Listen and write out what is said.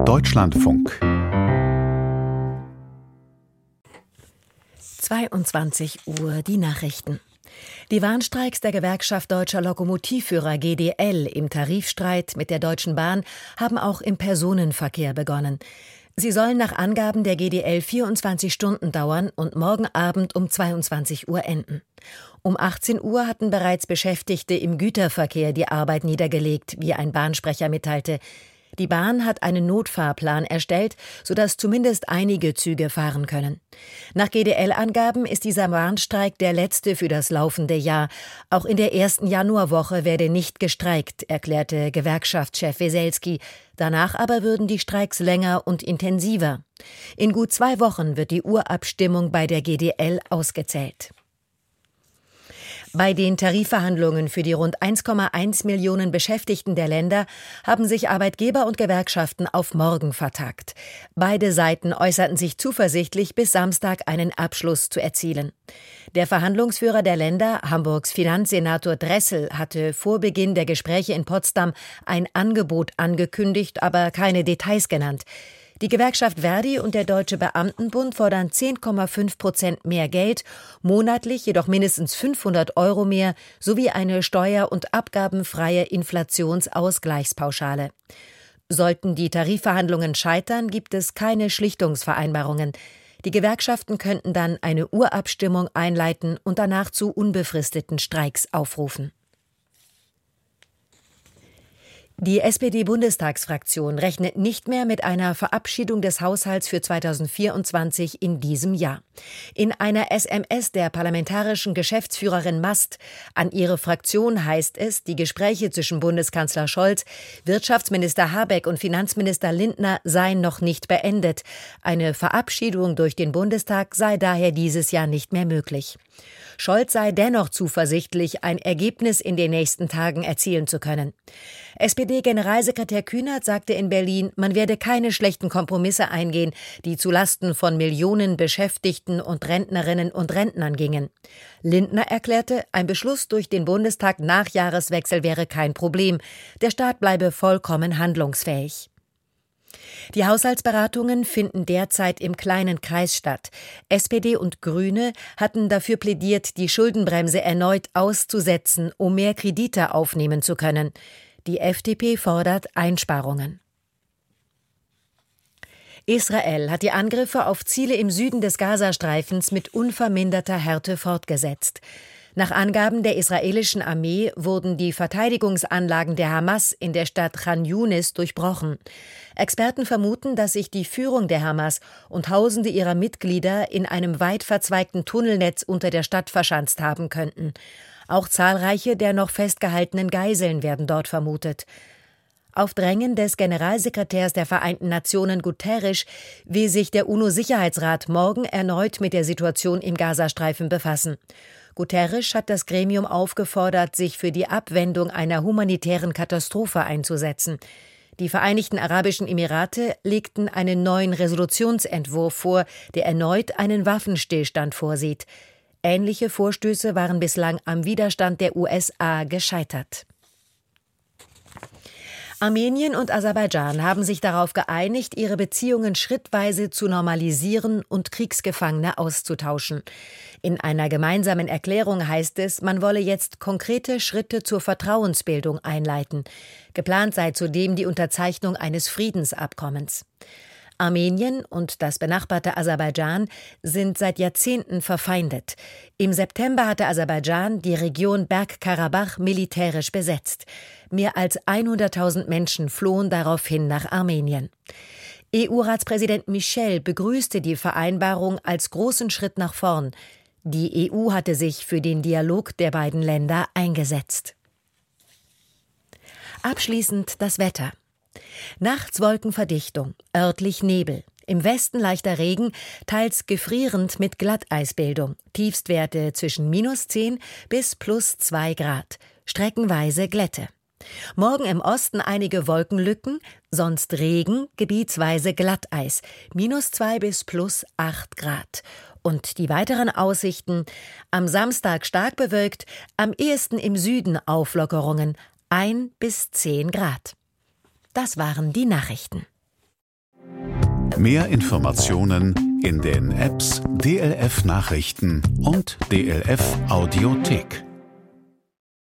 Deutschlandfunk 22 Uhr, die Nachrichten. Die Warnstreiks der Gewerkschaft Deutscher Lokomotivführer GDL im Tarifstreit mit der Deutschen Bahn haben auch im Personenverkehr begonnen. Sie sollen nach Angaben der GDL 24 Stunden dauern und morgen Abend um 22 Uhr enden. Um 18 Uhr hatten bereits Beschäftigte im Güterverkehr die Arbeit niedergelegt, wie ein Bahnsprecher mitteilte. Die Bahn hat einen Notfahrplan erstellt, sodass zumindest einige Züge fahren können. Nach GDL-Angaben ist dieser Warnstreik der letzte für das laufende Jahr. Auch in der ersten Januarwoche werde nicht gestreikt, erklärte Gewerkschaftschef Weselski. Danach aber würden die Streiks länger und intensiver. In gut 2 Wochen wird die Urabstimmung bei der GDL ausgezählt. Bei den Tarifverhandlungen für die rund 1,1 Millionen Beschäftigten der Länder haben sich Arbeitgeber und Gewerkschaften auf morgen vertagt. Beide Seiten äußerten sich zuversichtlich, bis Samstag einen Abschluss zu erzielen. Der Verhandlungsführer der Länder, Hamburgs Finanzsenator Dressel, hatte vor Beginn der Gespräche in Potsdam ein Angebot angekündigt, aber keine Details genannt. Die Gewerkschaft Verdi und der Deutsche Beamtenbund fordern 10,5% mehr Geld, monatlich jedoch mindestens 500 € mehr sowie eine steuer- und abgabenfreie Inflationsausgleichspauschale. Sollten die Tarifverhandlungen scheitern, gibt es keine Schlichtungsvereinbarungen. Die Gewerkschaften könnten dann eine Urabstimmung einleiten und danach zu unbefristeten Streiks aufrufen. Die SPD-Bundestagsfraktion rechnet nicht mehr mit einer Verabschiedung des Haushalts für 2024 in diesem Jahr. In einer SMS der parlamentarischen Geschäftsführerin Mast an ihre Fraktion heißt es, die Gespräche zwischen Bundeskanzler Scholz, Wirtschaftsminister Habeck und Finanzminister Lindner seien noch nicht beendet. Eine Verabschiedung durch den Bundestag sei daher dieses Jahr nicht mehr möglich. Scholz sei dennoch zuversichtlich, ein Ergebnis in den nächsten Tagen erzielen zu können. SPD-Generalsekretär Kühnert sagte in Berlin, man werde keine schlechten Kompromisse eingehen, die zulasten von Millionen Beschäftigten und Rentnerinnen und Rentnern gingen. Lindner erklärte, ein Beschluss durch den Bundestag nach Jahreswechsel wäre kein Problem. Der Staat bleibe vollkommen handlungsfähig. Die Haushaltsberatungen finden derzeit im kleinen Kreis statt. SPD und Grüne hatten dafür plädiert, die Schuldenbremse erneut auszusetzen, um mehr Kredite aufnehmen zu können. Die FDP fordert Einsparungen. Israel hat die Angriffe auf Ziele im Süden des Gazastreifens mit unverminderter Härte fortgesetzt. Nach Angaben der israelischen Armee wurden die Verteidigungsanlagen der Hamas in der Stadt Chan Yunis durchbrochen. Experten vermuten, dass sich die Führung der Hamas und Tausende ihrer Mitglieder in einem weit verzweigten Tunnelnetz unter der Stadt verschanzt haben könnten. Auch zahlreiche der noch festgehaltenen Geiseln werden dort vermutet. Auf Drängen des Generalsekretärs der Vereinten Nationen Guterres will sich der UNO-Sicherheitsrat morgen erneut mit der Situation im Gazastreifen befassen. Guterres hat das Gremium aufgefordert, sich für die Abwendung einer humanitären Katastrophe einzusetzen. Die Vereinigten Arabischen Emirate legten einen neuen Resolutionsentwurf vor, der erneut einen Waffenstillstand vorsieht. Ähnliche Vorstöße waren bislang am Widerstand der USA gescheitert. Armenien und Aserbaidschan haben sich darauf geeinigt, ihre Beziehungen schrittweise zu normalisieren und Kriegsgefangene auszutauschen. In einer gemeinsamen Erklärung heißt es, man wolle jetzt konkrete Schritte zur Vertrauensbildung einleiten. Geplant sei zudem die Unterzeichnung eines Friedensabkommens. Armenien und das benachbarte Aserbaidschan sind seit Jahrzehnten verfeindet. Im September hatte Aserbaidschan die Region Bergkarabach militärisch besetzt. Mehr als 100.000 Menschen flohen daraufhin nach Armenien. EU-Ratspräsident Michel begrüßte die Vereinbarung als großen Schritt nach vorn. Die EU hatte sich für den Dialog der beiden Länder eingesetzt. Abschließend das Wetter. Nachts Wolkenverdichtung, örtlich Nebel. Im Westen leichter Regen, teils gefrierend mit Glatteisbildung. Tiefstwerte zwischen -10 bis +2 Grad. Streckenweise Glätte. Morgen im Osten einige Wolkenlücken, sonst Regen, gebietsweise Glatteis. -2 bis +8 Grad. Und die weiteren Aussichten: am Samstag stark bewölkt, am ehesten im Süden Auflockerungen, 1 bis 10 Grad. Das waren die Nachrichten. Mehr Informationen in den Apps DLF Nachrichten und DLF Audiothek.